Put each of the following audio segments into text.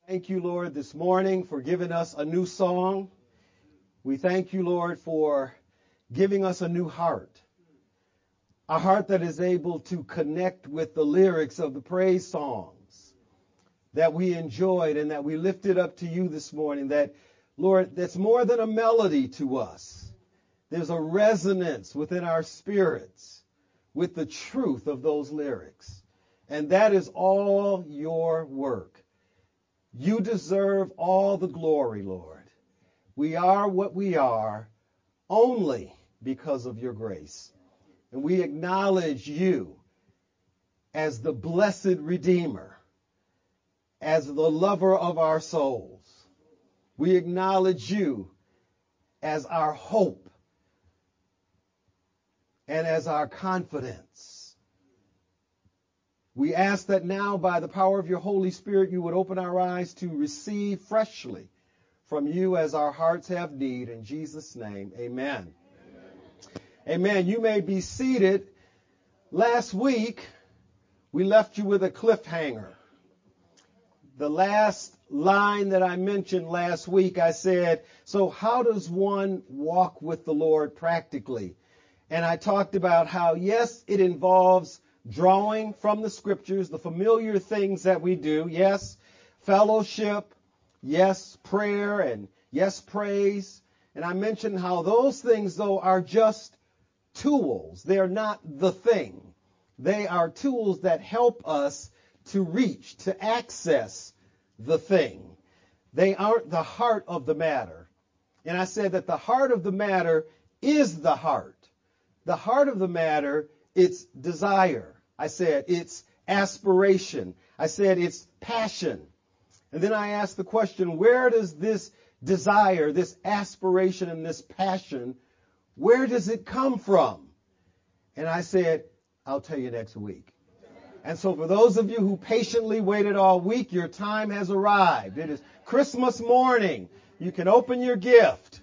Thank you, Lord, this morning for giving us a new song. We thank you, Lord, for giving us a new heart, a heart that is able to connect with the lyrics of the praise songs that we enjoyed and that we lifted up to you this morning. That, Lord, that's more than a melody to us. There's a resonance within our spirits with the truth of those lyrics. And that is all your work. You deserve all the glory, Lord. We are what we are only because of your grace. And we acknowledge you as the blessed Redeemer, as the lover of our souls. We acknowledge you as our hope and as our confidence. We ask that now, by the power of your Holy Spirit, you would open our eyes to receive freshly from you as our hearts have need. In Jesus' name, amen. Amen. You may be seated. Last week, we left you with a cliffhanger. The last line that I mentioned last week, I said, so how does one walk with the Lord practically? And I talked about how, yes, it involves drawing from the scriptures, the familiar things that we do. Yes, fellowship. Yes, prayer. And yes, praise. And I mentioned how those things, though, are just tools. They're not the thing. They are tools that help us to reach, to access the thing. They aren't the heart of the matter. And I said that the heart of the matter is the heart. The heart of the matter, it's desire. I said it's aspiration. I said it's passion. And then I asked the question, where does this desire, this aspiration, and this passion, where does it come from? And I said, I'll tell you next week. And so for those of you who patiently waited all week, your time has arrived. It is Christmas morning. You can open your gift.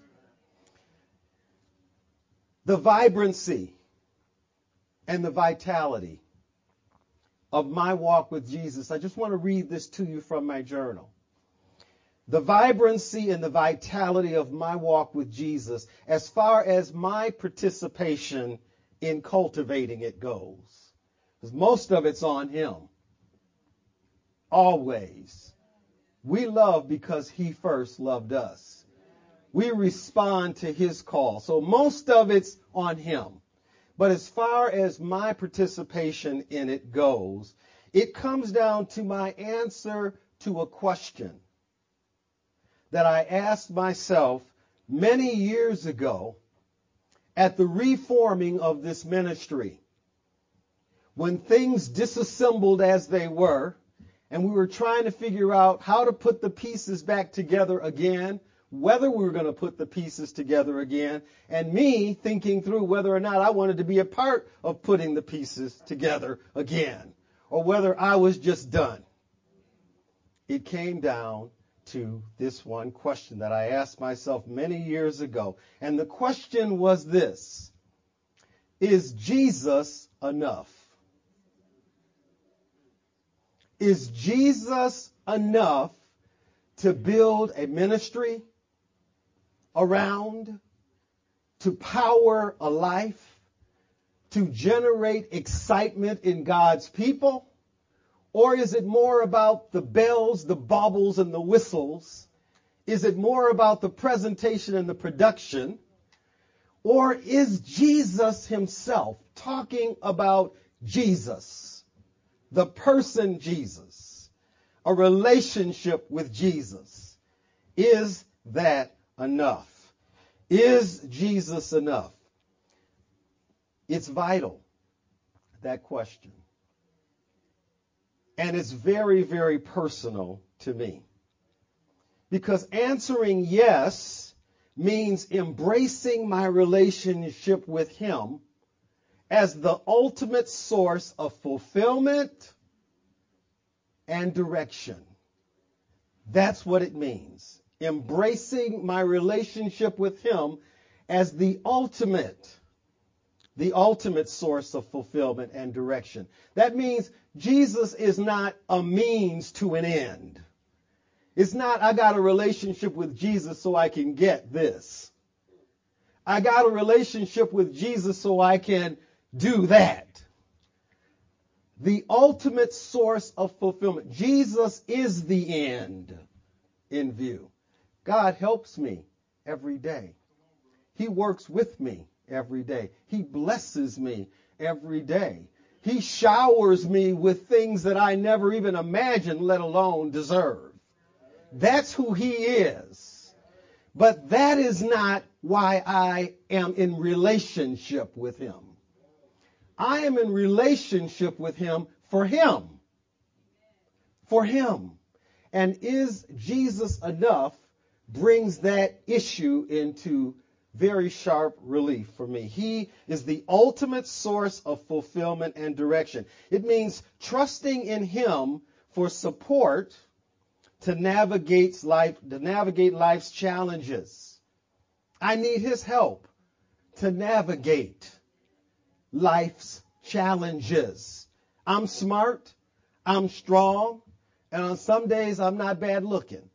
The vibrancy and the vitality of my walk with Jesus. I just want to read this to you from my journal. The vibrancy and the vitality of my walk with Jesus, as far as my participation in cultivating it goes. Because most of it's on him. Always. We love because he first loved us. We respond to his call. So most of it's on him. But as far as my participation in it goes, it comes down to my answer to a question that I asked myself many years ago at the reforming of this ministry. When things disassembled as they were, and we were trying to figure out how to put the pieces back together again, whether we were going to put the pieces together again, and me thinking through whether or not I wanted to be a part of putting the pieces together again, or whether I was just done. It came down to this one question that I asked myself many years ago. And the question was this: is Jesus enough? Is Jesus enough to build a ministry around, to power a life, to generate excitement in God's people? Or is it more about the bells, the baubles, and the whistles? Is it more about the presentation and the production? Or is Jesus himself, talking about Jesus, the person Jesus, a relationship with Jesus? Is that enough? Is Jesus enough? It's vital, that question. And it's very, very personal to me. Because answering yes means embracing my relationship with him as the ultimate source of fulfillment and direction. That's what it means. Embracing my relationship with him as the ultimate source of fulfillment and direction. That means Jesus is not a means to an end. It's not, I got a relationship with Jesus so I can get this. I got a relationship with Jesus so I can do that. The ultimate source of fulfillment. Jesus is the end in view. God helps me every day. He works with me every day. He blesses me every day. He showers me with things that I never even imagined, let alone deserve. That's who he is. But that is not why I am in relationship with him. I am in relationship with him for him. For him. And is Jesus enough brings that issue into very sharp relief for me. He is the ultimate source of fulfillment and direction. It means trusting in him for support to navigate life's challenges. I need his help to navigate life's challenges. I'm smart, I'm strong, and on some days I'm not bad looking.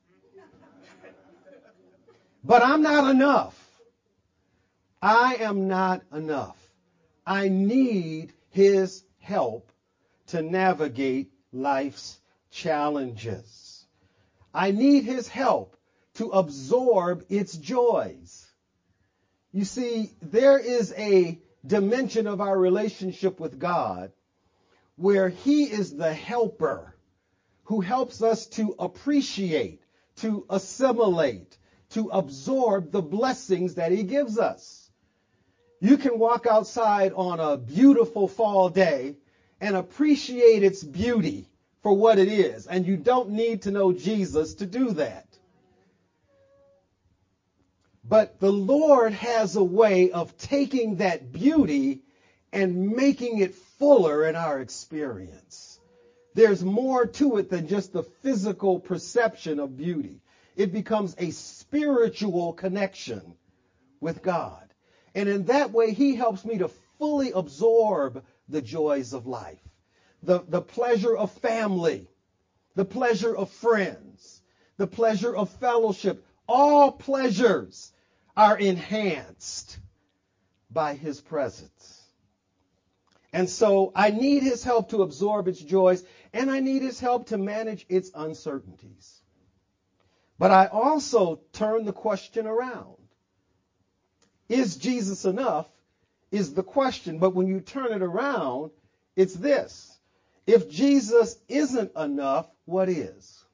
But I'm not enough. I am not enough. I need his help to navigate life's challenges. I need his help to absorb its joys. You see, there is a dimension of our relationship with God where he is the helper who helps us to appreciate, to assimilate, to absorb the blessings that he gives us. You can walk outside on a beautiful fall day and appreciate its beauty for what it is, and you don't need to know Jesus to do that. But the Lord has a way of taking that beauty and making it fuller in our experience. There's more to it than just the physical perception of beauty. It becomes a spiritual connection with God. And in that way, he helps me to fully absorb the joys of life, the pleasure of family, the pleasure of friends, the pleasure of fellowship. All pleasures are enhanced by his presence. And so I need his help to absorb its joys, and I need his help to manage its uncertainties. But I also turn the question around. Is Jesus enough is the question, but when you turn it around, it's this. If Jesus isn't enough, what is?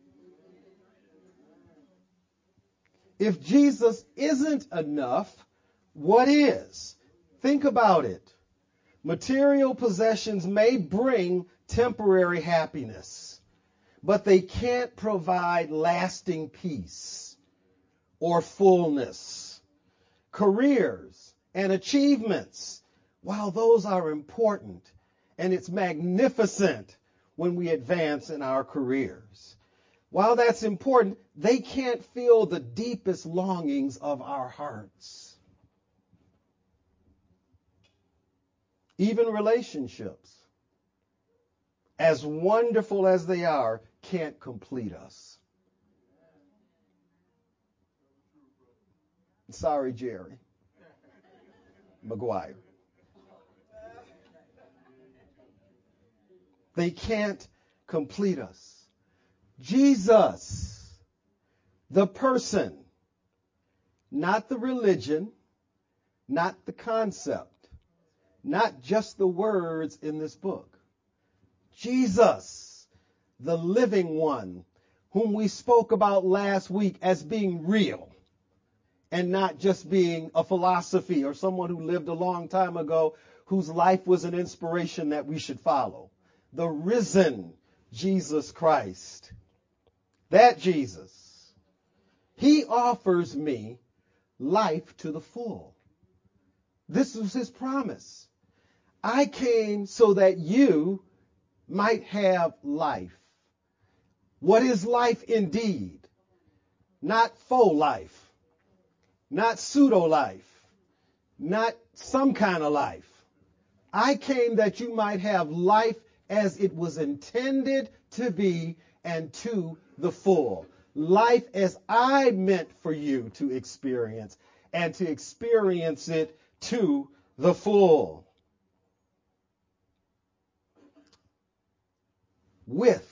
If Jesus isn't enough, what is? Think about it. Material possessions may bring temporary happiness, but they can't provide lasting peace or fullness. Careers and achievements, while those are important, and it's magnificent when we advance in our careers, while that's important, they can't fill the deepest longings of our hearts. Even relationships, as wonderful as they are, can't complete us. Sorry, Jerry Maguire. They can't complete us. Jesus, the person, not the religion, not the concept, not just the words in this book. Jesus, the living one, whom we spoke about last week as being real and not just being a philosophy or someone who lived a long time ago whose life was an inspiration that we should follow. The risen Jesus Christ. That Jesus. He offers me life to the full. This was his promise. I came so that you might have life. What is life indeed? Not faux life. Not pseudo life. Not some kind of life. I came that you might have life as it was intended to be and to the full. life as I meant for you to experience, and to experience it to the full. With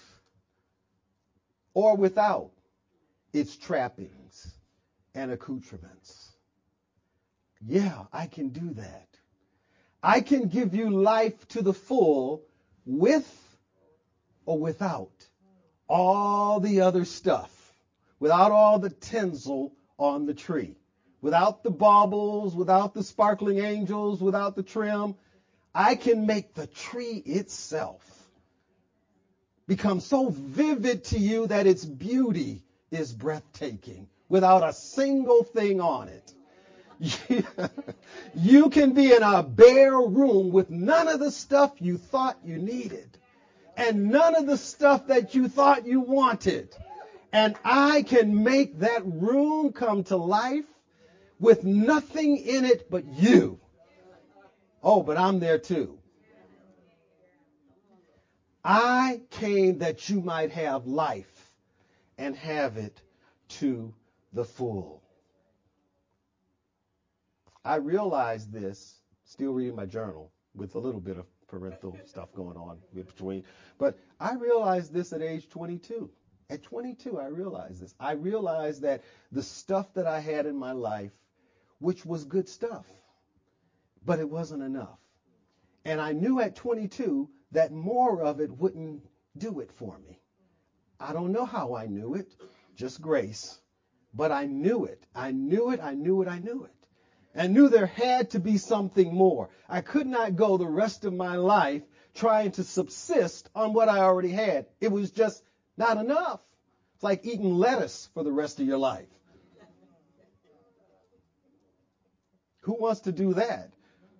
or without its trappings and accoutrements. Yeah, I can do that. I can give you life to the full with or without all the other stuff, without all the tinsel on the tree, without the baubles, without the sparkling angels, without the trim. I can make the tree itself become so vivid to you that its beauty is breathtaking without a single thing on it. You can be in a bare room with none of the stuff you thought you needed and none of the stuff that you thought you wanted. And I can make that room come to life with nothing in it but you. Oh, but I'm there too. I came that you might have life and have it to the full. I realized this, still reading my journal with a little bit of parental stuff going on in between, but I realized this at age 22. At 22, I realized this. I realized that the stuff that I had in my life, which was good stuff, but it wasn't enough. And I knew at 22 that more of it wouldn't do it for me. I don't know how I knew it, just grace. But I knew it. I knew it. I knew there had to be something more. I could not go the rest of my life trying to subsist on what I already had. It was just not enough. It's like eating lettuce for the rest of your life. Who wants to do that?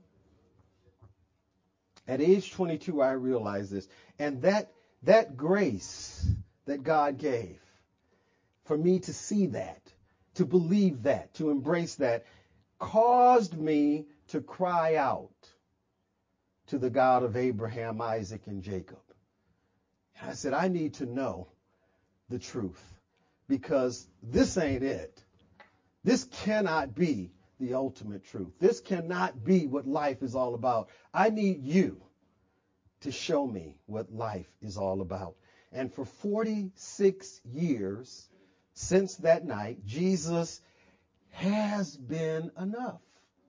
At age 22, I realized this. And that grace that God gave for me to see that, to believe that, to embrace that, caused me to cry out to the God of Abraham, Isaac, and Jacob. And I said, I need to know the truth because this ain't it. This cannot be the ultimate truth. This cannot be what life is all about. I need you to show me what life is all about. And for 46 years since that night, Jesus has been enough.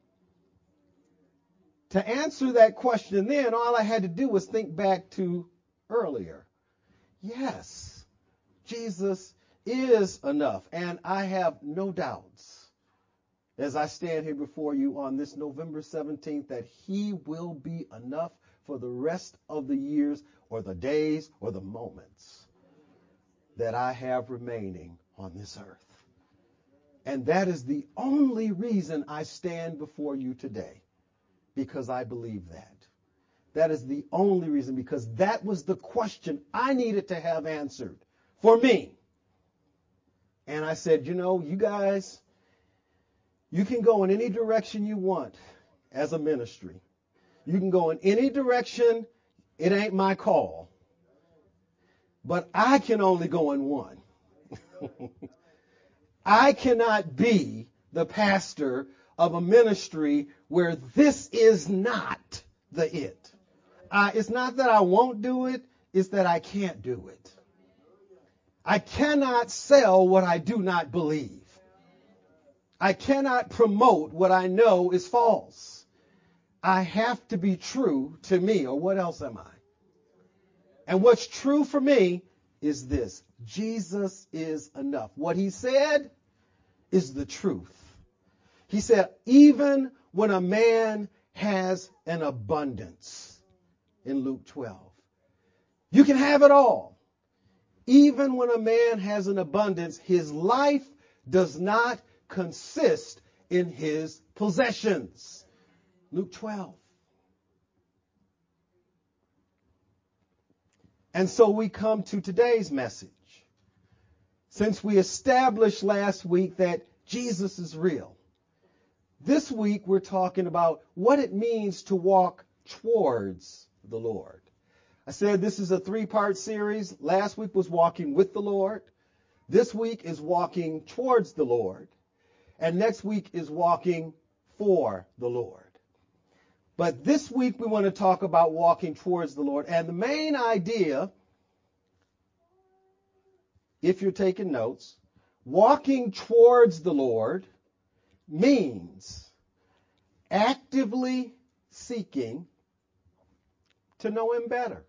To answer that question then, all I had to do was think back to earlier. Yes, Jesus is enough. And I have no doubts as I stand here before you on this November 17th that he will be enough for the rest of the years or the days or the moments that I have remaining on this earth. And that is the only reason I stand before you today, because I believe that. That is the only reason, because that was the question I needed to have answered for me. And I said, you guys, you can go in any direction you want as a ministry. You can go in any direction. It ain't my call. But I can only go in one. I cannot be the pastor of a ministry where this is not the it. It's not that I won't do it. It's that I can't do it. I cannot sell what I do not believe. I cannot promote what I know is false. I have to be true to me, or what else am I? And what's true for me is this. Jesus is enough. What he said is the truth. He said, even when a man has an abundance, in Luke 12, you can have it all. Even when a man has an abundance, his life does not consist in his possessions. Luke 12. And so we come to today's message. Since we established last week that Jesus is real, this week we're talking about what it means to walk towards the Lord. I said this is a 3-part series. Last week was walking with the Lord. This week is walking towards the Lord, and next week is walking for the Lord. But this week we want to talk about walking towards the Lord. And the main idea, if you're taking notes, walking towards the Lord means actively seeking to know Him better.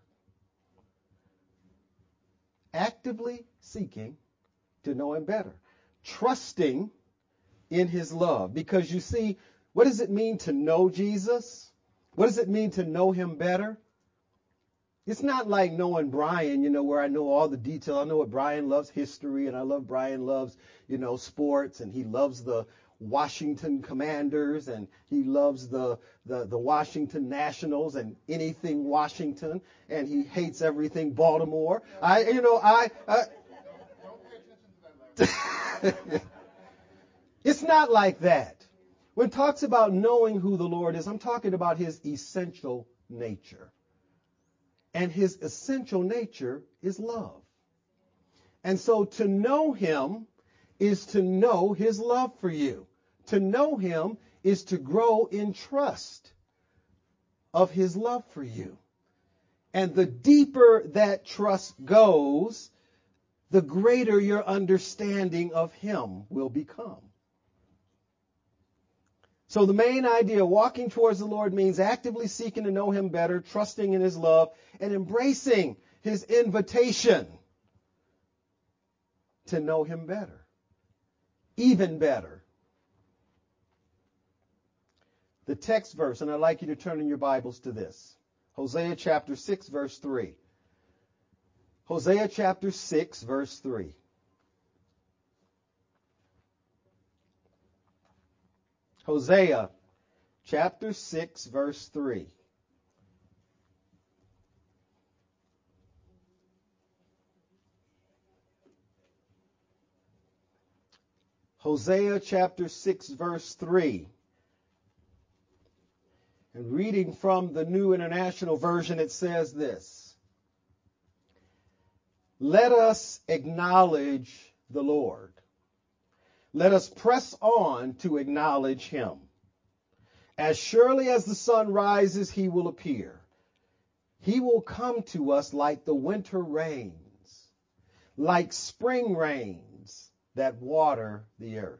Actively seeking to know Him better. Trusting in His love. Because you see, what does it mean to know Jesus? What does it mean to know Him better? It's not like knowing Brian, where I know all the detail. I know what Brian loves history, and I love Brian loves, sports, and he loves the Washington Commanders, and he loves the Washington Nationals and anything Washington, and he hates everything Baltimore. Don't pay attention to that. It's not like that. When it talks about knowing who the Lord is, I'm talking about His essential nature. And His essential nature is love. And so to know Him is to know His love for you. To know Him is to grow in trust of His love for you. And the deeper that trust goes, the greater your understanding of Him will become. So the main idea, walking towards the Lord, means actively seeking to know Him better, trusting in His love, and embracing His invitation to know Him better, even better. The text verse, and I'd like you to turn in your Bibles to this. Hosea chapter 6, verse 3. Hosea chapter 6, verse 3. Hosea chapter 6, verse 3. Hosea chapter 6, verse 3. And reading from the New International Version, it says this: Let us acknowledge the Lord. Let us press on to acknowledge Him. As surely as the sun rises, He will appear. He will come to us like the winter rains, like spring rains that water the earth.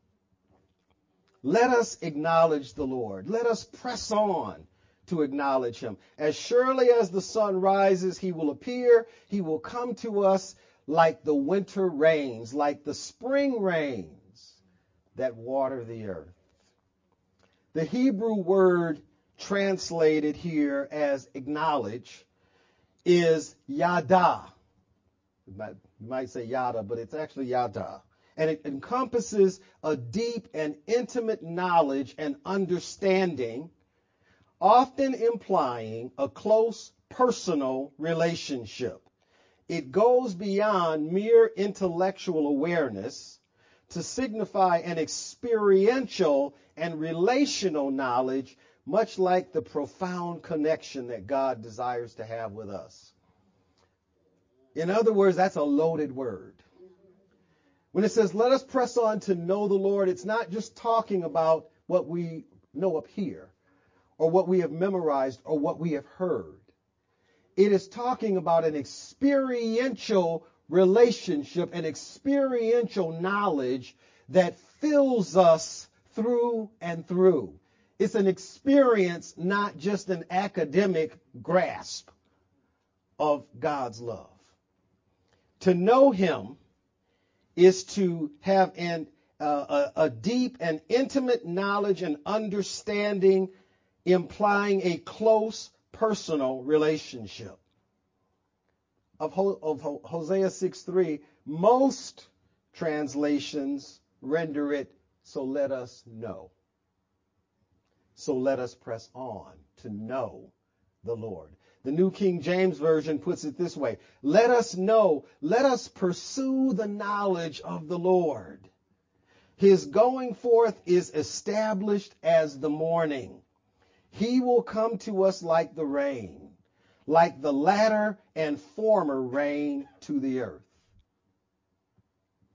Let us acknowledge the Lord. Let us press on to acknowledge Him. As surely as the sun rises, He will appear. He will come to us like the winter rains, like the spring rains that water the earth. The Hebrew word translated here as acknowledge is yada. You might say yada, but it's actually yada. And it encompasses a deep and intimate knowledge and understanding, often implying a close personal relationship. It goes beyond mere intellectual awareness to signify an experiential and relational knowledge, much like the profound connection that God desires to have with us. In other words, that's a loaded word. When it says, let us press on to know the Lord, it's not just talking about what we know up here, or what we have memorized, or what we have heard. It is talking about an experiential relationship, an experiential knowledge that fills us through and through. It's an experience, not just an academic grasp of God's love. To know Him is to have a deep and intimate knowledge and understanding, implying a close personal relationship. Of Hosea 6:3, most translations render it, so let us know. So let us press on to know the Lord. The New King James Version puts it this way: let us know, let us pursue the knowledge of the Lord. His going forth is established as the morning. He will come to us like the rain, like the latter and former rain to the earth.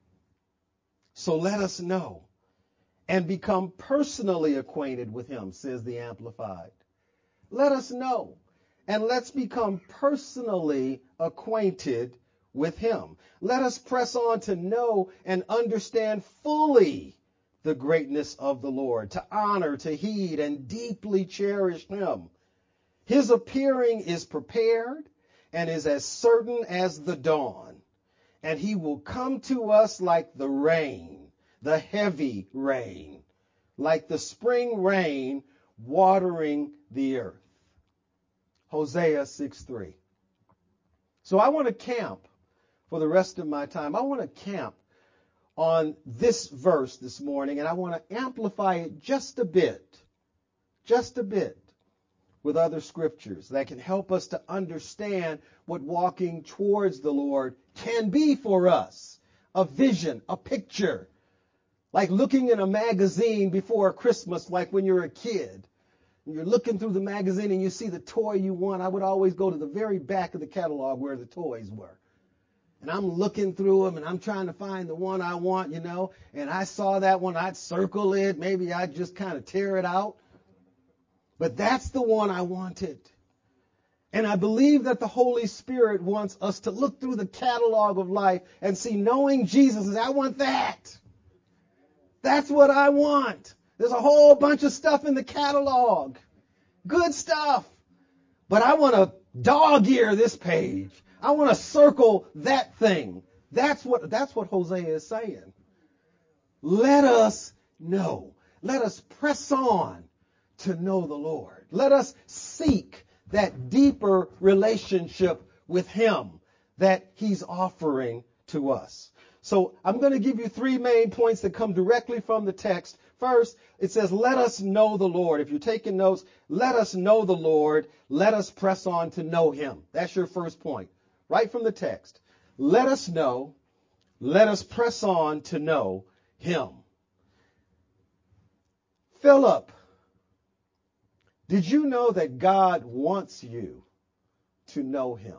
So let us know and become personally acquainted with him, says the Amplified. Let us know and let's become personally acquainted with him. Let us press on to know and understand fully the greatness of the Lord, to honor, to heed, and deeply cherish him. His appearing is prepared and is as certain as the dawn, and he will come to us like the rain, the heavy rain, like the spring rain watering the earth. Hosea 6:3. So I want to camp for the rest of my time. I want to camp on this verse this morning, and I want to amplify it just a bit with other scriptures that can help us to understand what walking towards the Lord can be for us. A vision, a picture, like looking in a magazine before Christmas, like when you're a kid. You're looking through the magazine and you see the toy you want. I would always go to the very back of the catalog where the toys were. And I'm looking through them and I'm trying to find the one I want, and I saw that one, I'd circle it. Maybe I'd just kind of tear it out. But that's the one I wanted. And I believe that the Holy Spirit wants us to look through the catalog of life and see, knowing Jesus, I want that. That's what I want. There's a whole bunch of stuff in the catalog. Good stuff. But I want to dog ear this page. I want to circle that thing. That's what Hosea is saying. Let us know. Let us press on to know the Lord. Let us seek that deeper relationship with him that he's offering to us. So I'm going to give you three main points that come directly from the text. First, it says, let us know the Lord. If you're taking notes, let us know the Lord. Let us press on to know him. That's your first point, right from the text. Let us know. Let us press on to know him. Philip, did you know that God wants you to know him?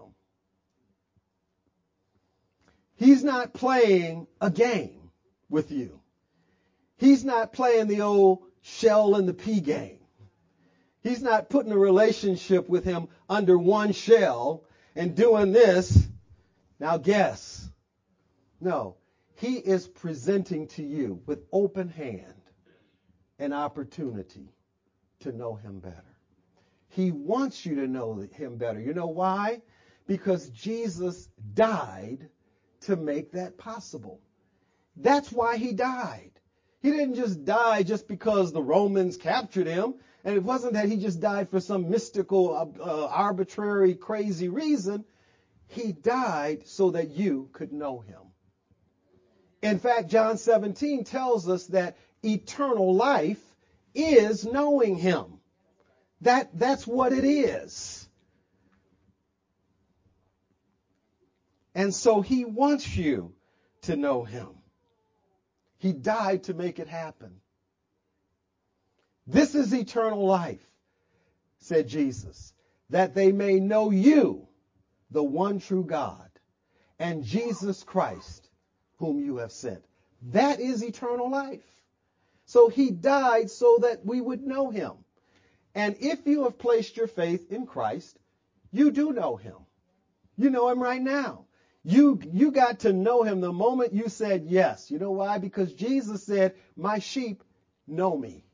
He's not playing a game with you. He's not playing the old shell and the pea game. He's not putting a relationship with him under one shell and doing this. Now guess. No, he is presenting to you with open hand an opportunity to know him better. He wants you to know him better. You know why? Because Jesus died to make that possible. That's why he died. He didn't just die just because the Romans captured him. And it wasn't that he just died for some mystical, arbitrary, crazy reason. He died so that you could know him. In fact, John 17 tells us that eternal life is knowing him. That's what it is. And so he wants you to know him. He died to make it happen. This is eternal life, said Jesus, that they may know you, the one true God, and Jesus Christ, whom you have sent. That is eternal life. So he died so that we would know him. And if you have placed your faith in Christ, you do know him. You know him right now. You got to know him the moment you said yes. You know why? Because Jesus said, my sheep know me.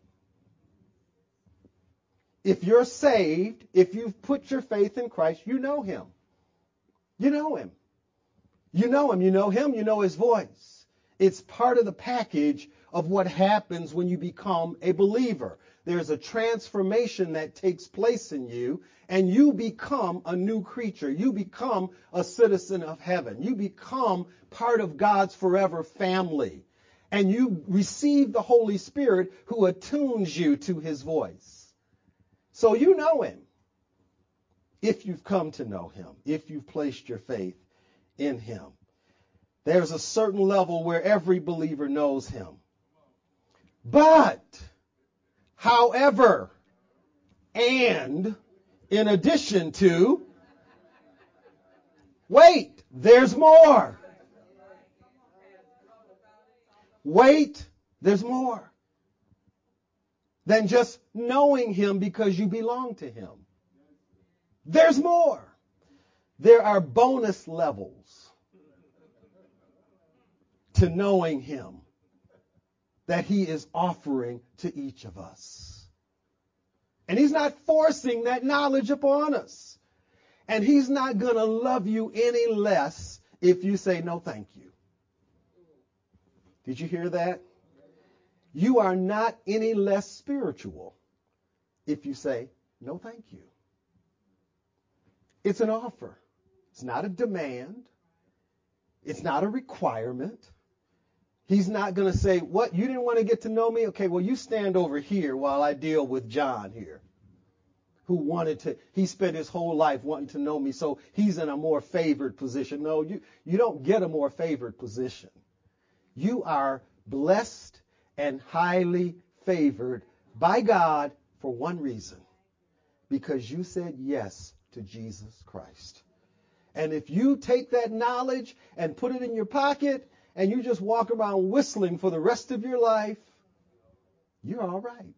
If you're saved, if you've put your faith in Christ, you know him. You know him. You know him. You know him. You know his voice. It's part of the package of what happens when you become a believer. There's a transformation that takes place in you, and you become a new creature. You become a citizen of heaven. You become part of God's forever family. And you receive the Holy Spirit who attunes you to his voice. So you know him if you've come to know him, if you've placed your faith in him. There's a certain level where every believer knows him. But, however, and in addition to, wait, there's more. Wait, there's more than just knowing him because you belong to him. There's more. There are bonus levels to knowing him that he is offering to each of us. And he's not forcing that knowledge upon us. And he's not going to love you any less if you say no thank you. Did you hear that? You are not any less spiritual if you say no thank you. It's an offer. It's not a demand. It's not a requirement. He's not going to say, what, you didn't want to get to know me? Okay, well, you stand over here while I deal with John here, he spent his whole life wanting to know me, so he's in a more favored position. No, you don't get a more favored position. You are blessed and highly favored by God for one reason, because you said yes to Jesus Christ. And if you take that knowledge and put it in your pocket and you just walk around whistling for the rest of your life, you're all right.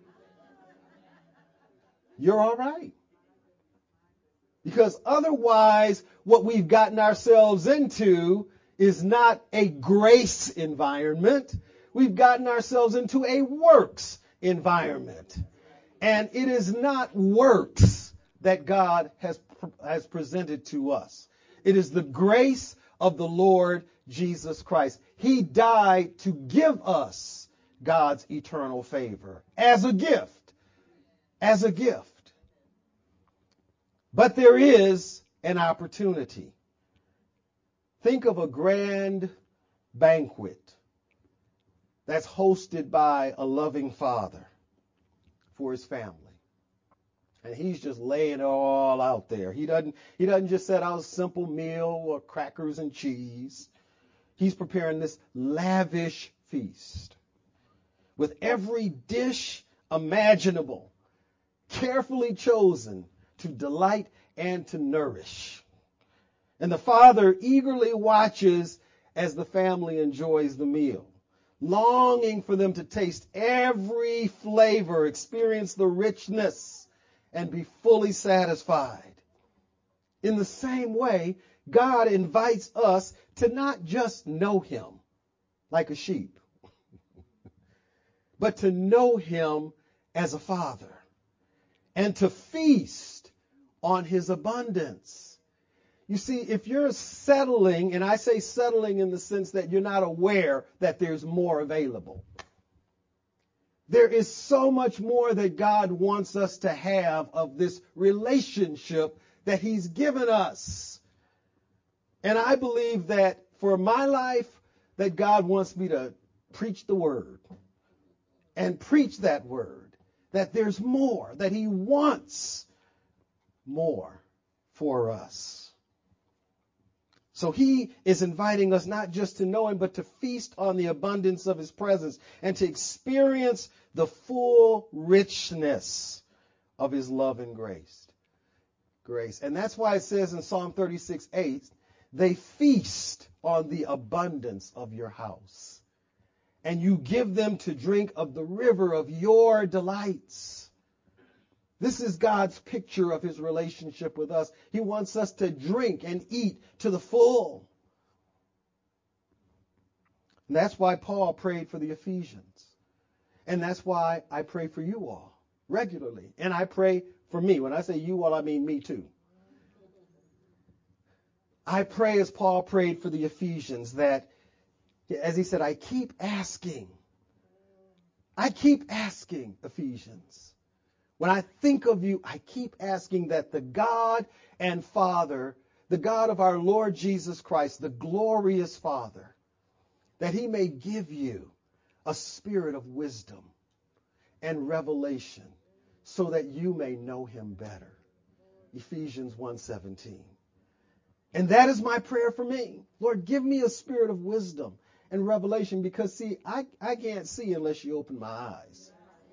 You're all right. Because otherwise, what we've gotten ourselves into is not a grace environment. We've gotten ourselves into a works environment. And it is not works that God has presented to us. It is the grace of the Lord Jesus Christ. He died to give us God's eternal favor as a gift. As a gift. But there is an opportunity. Think of a grand banquet that's hosted by a loving father for his family. And he's just laying it all out there. He doesn't just set out a simple meal or crackers and cheese. He's preparing this lavish feast with every dish imaginable, carefully chosen to delight and to nourish. And the father eagerly watches as the family enjoys the meal, longing for them to taste every flavor, experience the richness, and be fully satisfied. In the same way, God invites us to not just know him like a sheep, but to know him as a father and to feast on his abundance. You see, if you're settling, and I say settling in the sense that you're not aware that there's more available, there is so much more that God wants us to have of this relationship that he's given us. And I believe that for my life, that God wants me to preach the word and preach that word, that there's more, that he wants more for us. So he is inviting us not just to know him, but to feast on the abundance of his presence and to experience the full richness of his love and grace. And that's why it says in Psalm 36:8, they feast on the abundance of your house, and you give them to drink of the river of your delights. This is God's picture of his relationship with us. He wants us to drink and eat to the full. And that's why Paul prayed for the Ephesians. And that's why I pray for you all regularly. And I pray for me. When I say you all, I mean me too. I pray as Paul prayed for the Ephesians that, as he said, I keep asking, Ephesians. When I think of you, I keep asking that the God and Father, the God of our Lord Jesus Christ, the glorious Father, that he may give you a spirit of wisdom and revelation so that you may know him better. Ephesians 1:17. And that is my prayer for me. Lord, give me a spirit of wisdom and revelation because, see, I can't see unless you open my eyes.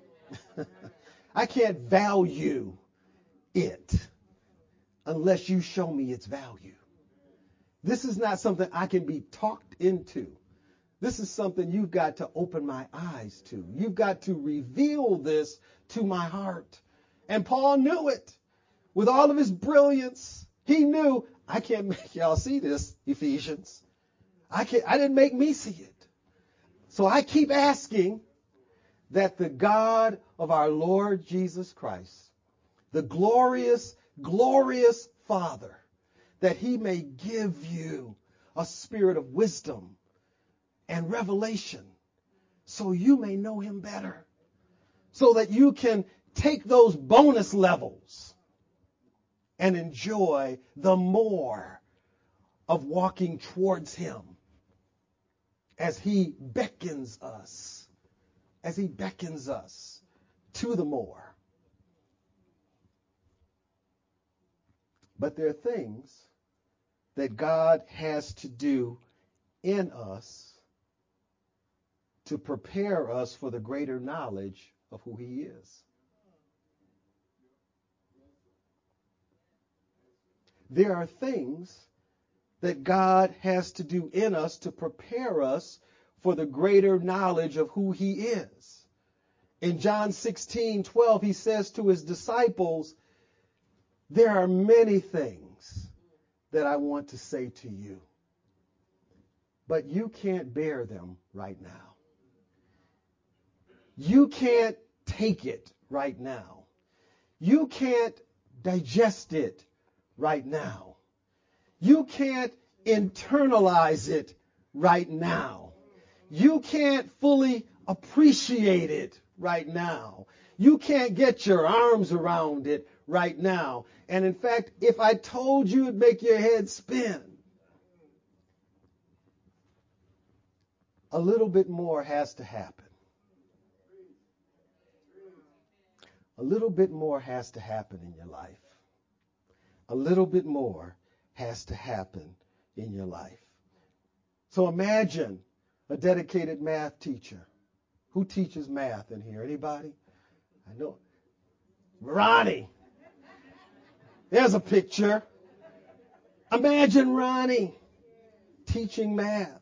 I can't value it unless you show me its value. This is not something I can be talked into. This is something you've got to open my eyes to. You've got to reveal this to my heart. And Paul knew it. With all of his brilliance, he knew, I can't make y'all see this, Ephesians. I didn't make me see it. So I keep asking that the God of our Lord Jesus Christ, the glorious, glorious Father, that he may give you a spirit of wisdom and revelation so you may know him better, so that you can take those bonus levels and enjoy the more of walking towards him as he beckons us to the more. But there are things that God has to do in us to prepare us for the greater knowledge of who he is. There are things that God has to do in us to prepare us for the greater knowledge of who he is. In John 16:12, he says to his disciples, there are many things that I want to say to you, but you can't bear them right now. You can't take it right now. You can't digest it right now. You can't internalize it right now. You can't fully appreciate it right now. You can't get your arms around it right now. And in fact, if I told you, it'd make your head spin. A little bit more has to happen. A little bit more has to happen in your life. A little bit more has to happen in your life. So imagine a dedicated math teacher. Who teaches math in here? Anybody? I know. Ronnie. There's a picture. Imagine Ronnie teaching math.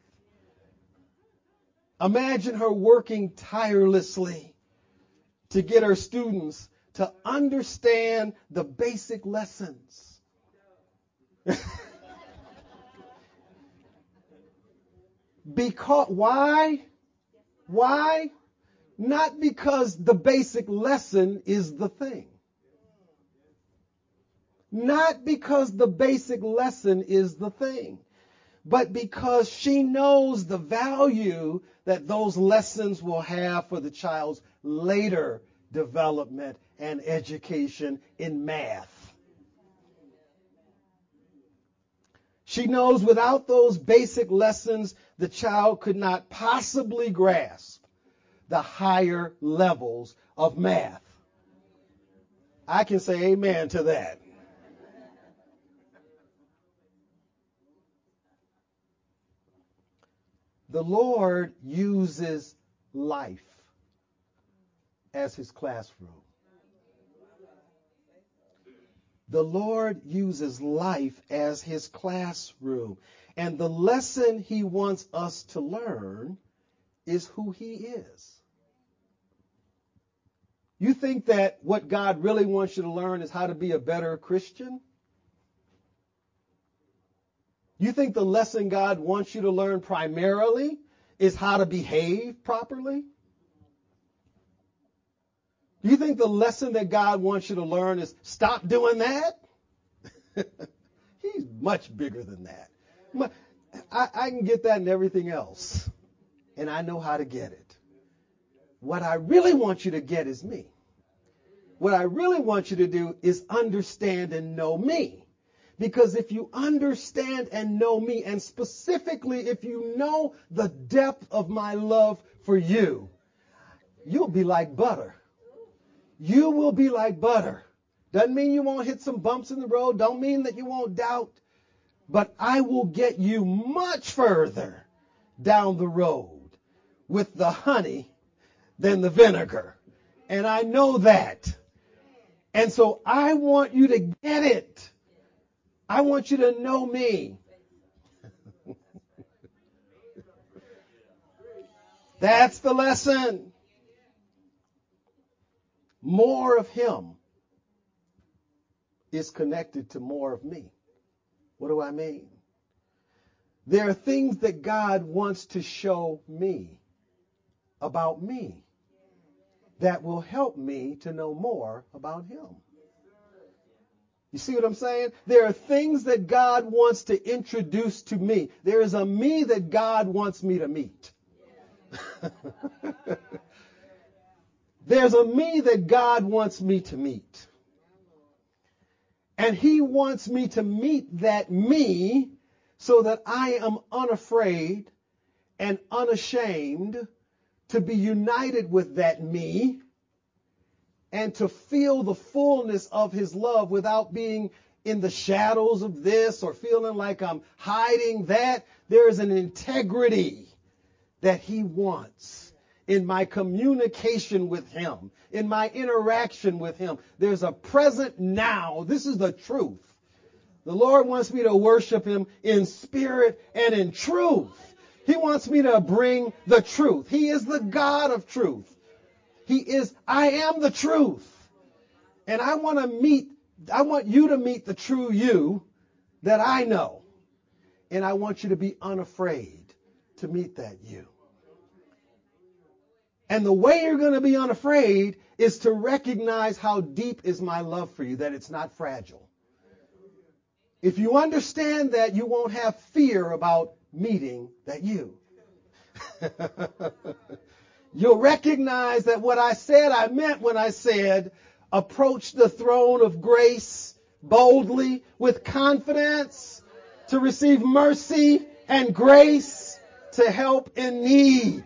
Imagine her working tirelessly to get her students to understand the basic lessons. Because why? Why? Not because the basic lesson is the thing. Not because the basic lesson is the thing, but because she knows the value that those lessons will have for the child's later development and education in math. She knows without those basic lessons, the child could not possibly grasp the higher levels of math. I can say amen to that. The Lord uses life as his classroom. The Lord uses life as his classroom. And the lesson he wants us to learn is who he is. You think that what God really wants you to learn is how to be a better Christian? You think the lesson God wants you to learn primarily is how to behave properly? Do you think the lesson that God wants you to learn is stop doing that? He's much bigger than that. I can get that and everything else, and I know how to get it. What I really want you to get is me. What I really want you to do is understand and know me. Because if you understand and know me, and specifically if you know the depth of my love for you, you'll be like butter. You will be like butter. Doesn't mean you won't hit some bumps in the road. Don't mean that you won't doubt. But I will get you much further down the road with the honey than the vinegar. And I know that. And so I want you to get it. I want you to know me. That's the lesson. More of him is connected to more of me. What do I mean? There are things that God wants to show me about me that will help me to know more about him. You see what I'm saying? There are things that God wants to introduce to me. There is a me that God wants me to meet. There's a me that God wants me to meet. And he wants me to meet that me so that I am unafraid and unashamed to be united with that me and to feel the fullness of his love without being in the shadows of this or feeling like I'm hiding that. There is an integrity that he wants in my communication with him, in my interaction with him. There's a present now. This is the truth. The Lord wants me to worship him in spirit and in truth. He wants me to bring the truth. He is the God of truth. I am the truth. And I want you to meet the true you that I know. And I want you to be unafraid to meet that you. And the way you're going to be unafraid is to recognize how deep is my love for you, that it's not fragile. If you understand that, you won't have fear about meeting that you. You'll recognize that what I said, I meant when I said, approach the throne of grace boldly with confidence to receive mercy and grace to help in need.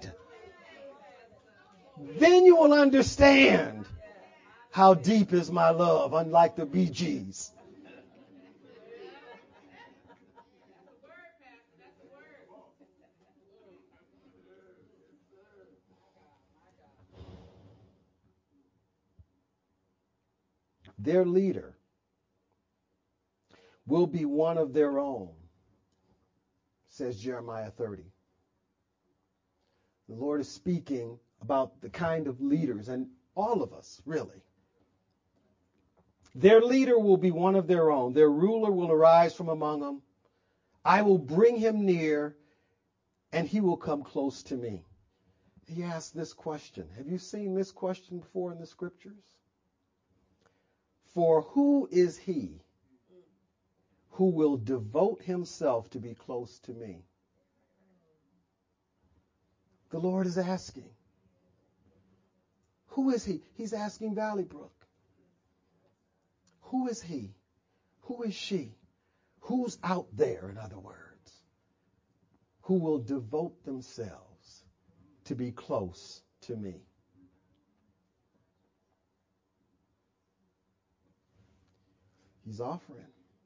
Then you will understand how deep is my love, unlike the Bee Gees. Their leader will be one of their own, says Jeremiah 30. The Lord is speaking about the kind of leaders, and all of us, really. Their leader will be one of their own. Their ruler will arise from among them. I will bring him near, and he will come close to me. He asked this question. Have you seen this question before in the scriptures? For who is he who will devote himself to be close to me? The Lord is asking. Who is he? He's asking Valley Brook. Who is he? Who is she? Who's out there, in other words, who will devote themselves to be close to me? He's offering.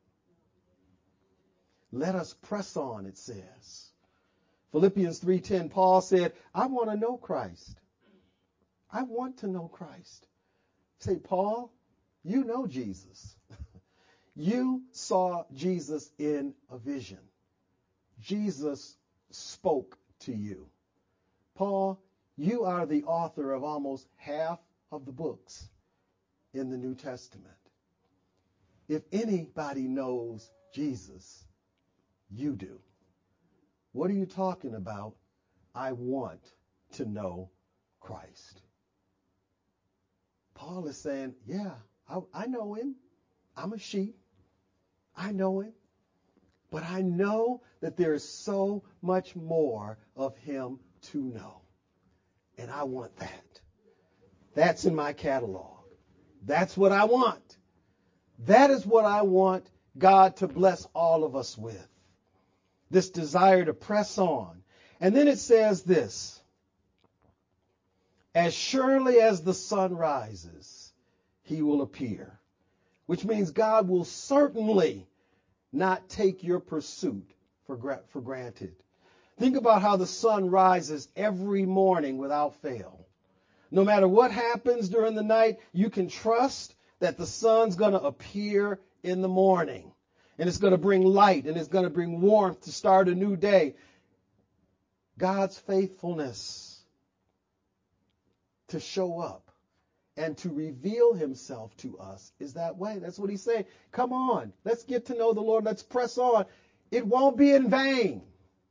Let us press on, it says. Philippians 3:10, Paul said, I want to know Christ. I want to know Christ. Say, Paul, you know Jesus. You saw Jesus in a vision. Jesus spoke to you. Paul, you are the author of almost half of the books in the New Testament. If anybody knows Jesus, you do. What are you talking about? I want to know Christ. Paul is saying, yeah, I know him. I'm a sheep. I know him. But I know that there is so much more of him to know. And I want that. That's in my catalog. That's what I want. That is what I want God to bless all of us with. This desire to press on. And then it says this. As surely as the sun rises, he will appear. Which means God will certainly not take your pursuit for granted. Think about how the sun rises every morning without fail. No matter what happens during the night, you can trust that the sun's going to appear in the morning. And it's going to bring light and it's going to bring warmth to start a new day. God's faithfulness to show up and to reveal himself to us is that way. That's what he's saying. Come on, let's get to know the Lord. Let's press on. It won't be in vain.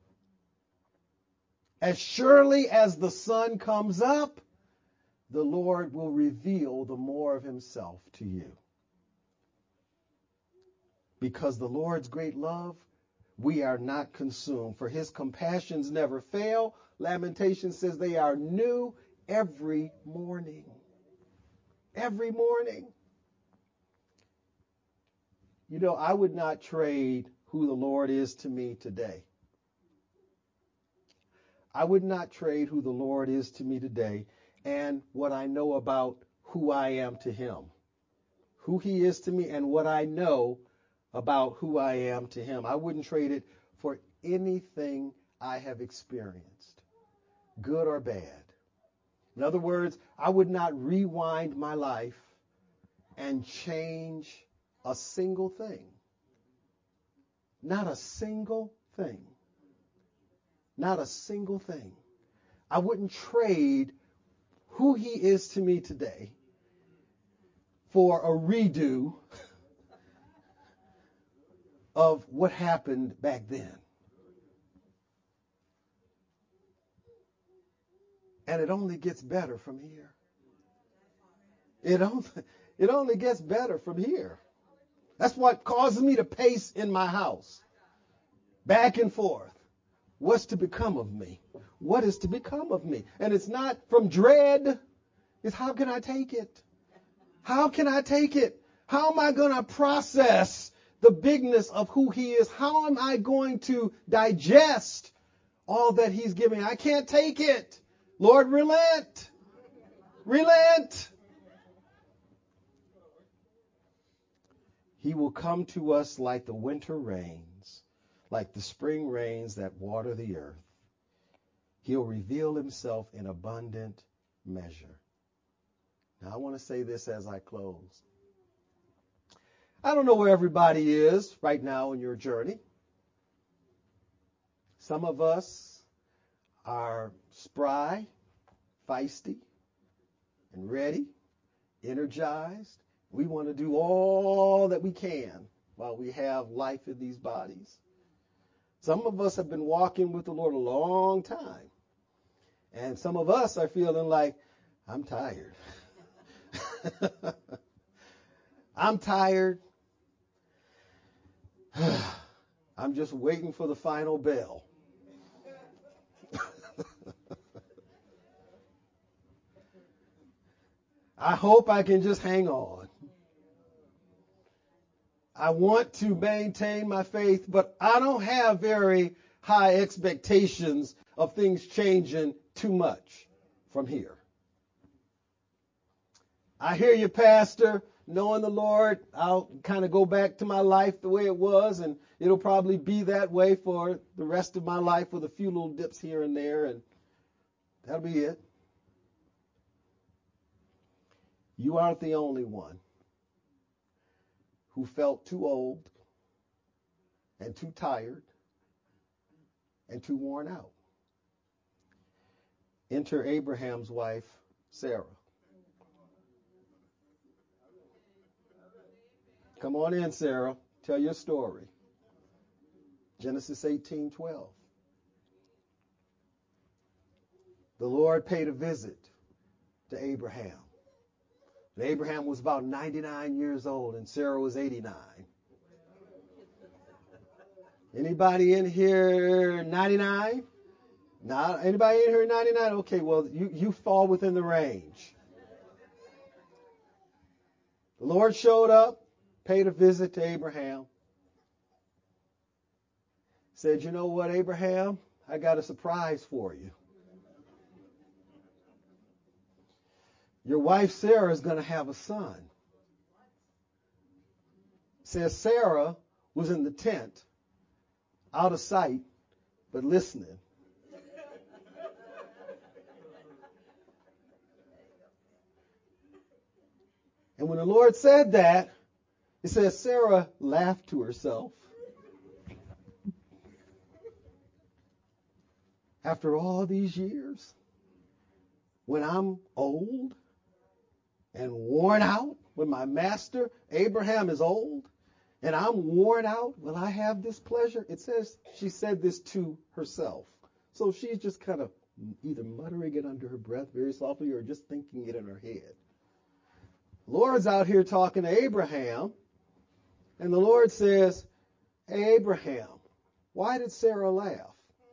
As surely as the sun comes up, the Lord will reveal the more of himself to you. Because the Lord's great love, we are not consumed. For his compassions never fail. Lamentation says they are new every morning. Every morning. You know, I would not trade who the Lord is to me today. I would not trade who the Lord is to me today and what I know about who I am to him. Who he is to me and what I know about who I am to him. I wouldn't trade it for anything I have experienced, good or bad. In other words, I would not rewind my life and change a single thing. Not a single thing. Not a single thing. I wouldn't trade who he is to me today for a redo of what happened back then. And it only gets better from here. It only gets better from here. That's what causes me to pace in my house, back and forth. What's to become of me? What is to become of me? And it's not from dread. It's how can I take it? How can I take it? How am I going to process the bigness of who he is? How am I going to digest all that he's giving? I can't take it. Lord, relent. Relent. He will come to us like the winter rains, like the spring rains that water the earth. He'll reveal himself in abundant measure. Now, I want to say this as I close. I don't know where everybody is right now in your journey. Some of us are spry, feisty, and ready, energized. We want to do all that we can while we have life in these bodies. Some of us have been walking with the Lord a long time. And some of us are feeling like, I'm tired. I'm tired. I'm just waiting for the final bell. I hope I can just hang on. I want to maintain my faith, but I don't have very high expectations of things changing too much from here. I hear you, Pastor. Knowing the Lord, I'll kind of go back to my life the way it was, and it'll probably be that way for the rest of my life with a few little dips here and there, and that'll be it. You aren't the only one who felt too old and too tired and too worn out. Enter Abraham's wife, Sarah. Come on in, Sarah. Tell your story. Genesis 18:12. The Lord paid a visit to Abraham. And Abraham was about 99 years old and Sarah was 89. Anybody in here 99? Not anybody in here 99? Okay, well, you fall within the range. The Lord showed up, paid a visit to Abraham. Said, you know what, Abraham? I got a surprise for you. Your wife Sarah is going to have a son. Says Sarah was in the tent, out of sight, but listening. And when the Lord said that, it says Sarah laughed to herself. After all these years, when I'm old and worn out, when my master Abraham is old and I'm worn out, will I have this pleasure? It says she said this to herself. So she's just kind of either muttering it under her breath very softly or just thinking it in her head. Lord's out here talking to Abraham, and the Lord says, hey, Abraham, why did Sarah laugh?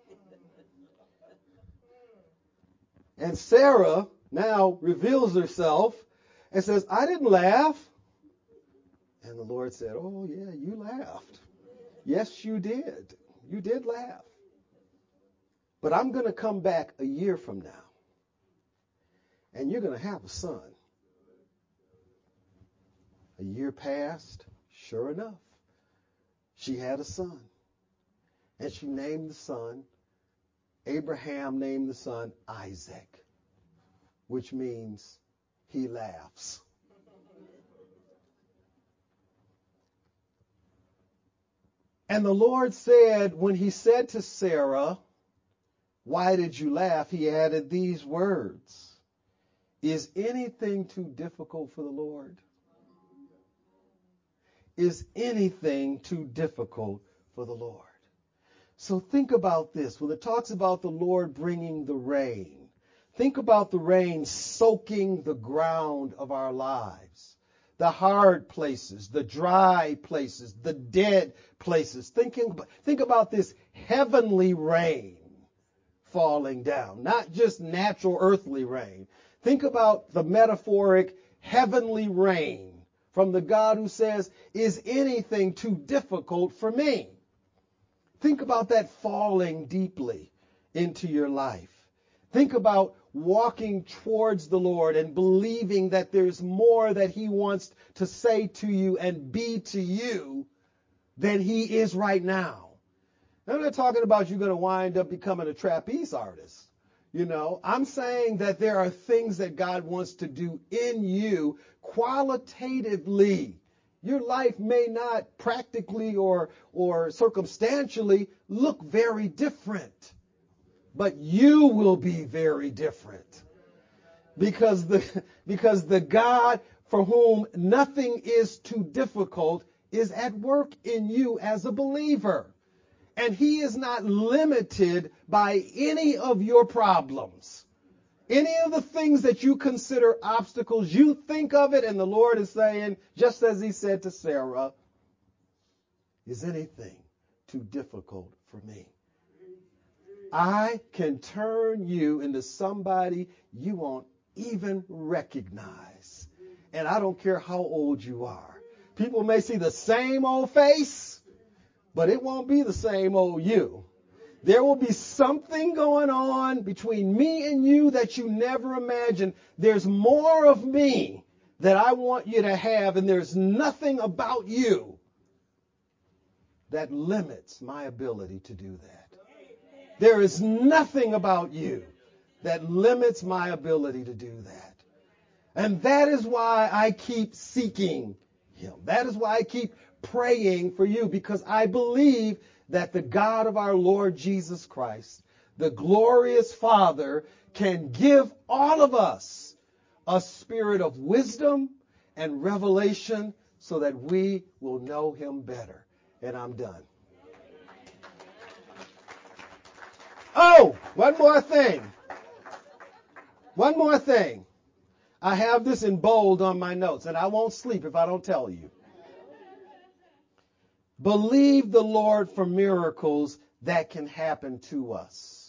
And Sarah now reveals herself and says, I didn't laugh. And the Lord said, oh, yeah, you laughed. Yes, you did. You did laugh. But I'm going to come back a year from now, and you're going to have a son. A year passed. Sure enough, she had a son. And she named the son, Abraham named the son Isaac, which means he laughs. And the Lord said, when he said to Sarah, why did you laugh? He added these words. Is anything too difficult for the Lord? Is anything too difficult for the Lord? So think about this. When it talks about the Lord bringing the rain, think about the rain soaking the ground of our lives, the hard places, the dry places, the dead places. Think about this heavenly rain falling down, not just natural earthly rain. Think about the metaphoric heavenly rain from the God who says, is anything too difficult for me? Think about that falling deeply into your life. Think about walking towards the Lord and believing that there's more that he wants to say to you and be to you than he is right now. I'm not talking about you're going to wind up becoming a trapeze artist. I'm saying that there are things that God wants to do in you qualitatively. Your life may not practically or circumstantially look very different, but you will be very different because the God for whom nothing is too difficult is at work in you as a believer. And he is not limited by any of your problems. Any of the things that you consider obstacles, you think of it, and the Lord is saying, just as he said to Sarah, is anything too difficult for me? I can turn you into somebody you won't even recognize. And I don't care how old you are. People may see the same old face, but it won't be the same old you. There will be something going on between me and you that you never imagined. There's more of me that I want you to have, and there's nothing about you that limits my ability to do that. There is nothing about you that limits my ability to do that. And that is why I keep seeking him. That is why I keep praying for you, because I believe that the God of our Lord Jesus Christ, the glorious Father, can give all of us a spirit of wisdom and revelation so that we will know him better. And I'm done. Oh, one more thing. One more thing. I have this in bold on my notes, and I won't sleep if I don't tell you. Believe the Lord for miracles that can happen to us.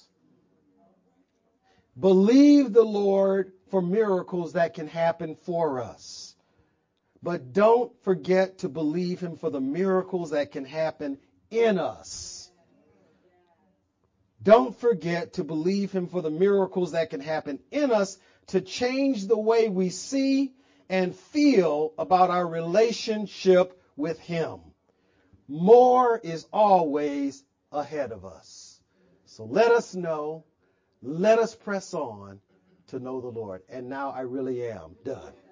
Believe the Lord for miracles that can happen for us. But don't forget to believe him for the miracles that can happen in us. Don't forget to believe him for the miracles that can happen in us to change the way we see and feel about our relationship with him. More is always ahead of us. So let us know, let us press on to know the Lord. And now I really am done.